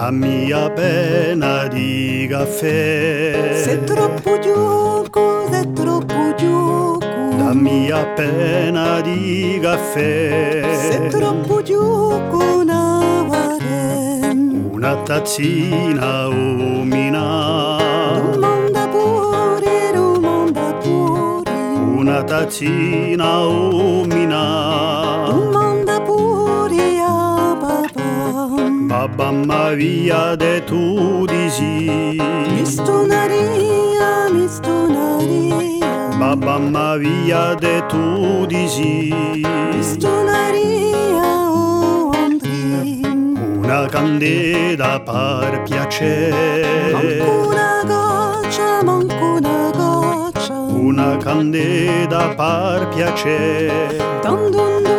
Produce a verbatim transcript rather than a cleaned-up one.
la mia penna di caffè. Se troppo gioco, se troppo gioco, La mia penna di caffè. se troppo gioco na varen. Una tazzina umina. Domanda pure, domanda pure, Una tazzina umina. domanda pure a papà. Babba ma via de tu di sì. Mi stonaria, mi stonaria, Babba ma via de tu di sì. mi stonaria o Andri. Una candela per piacere. Manco una goccia, manco una goccia, Una candela per piacere. tanto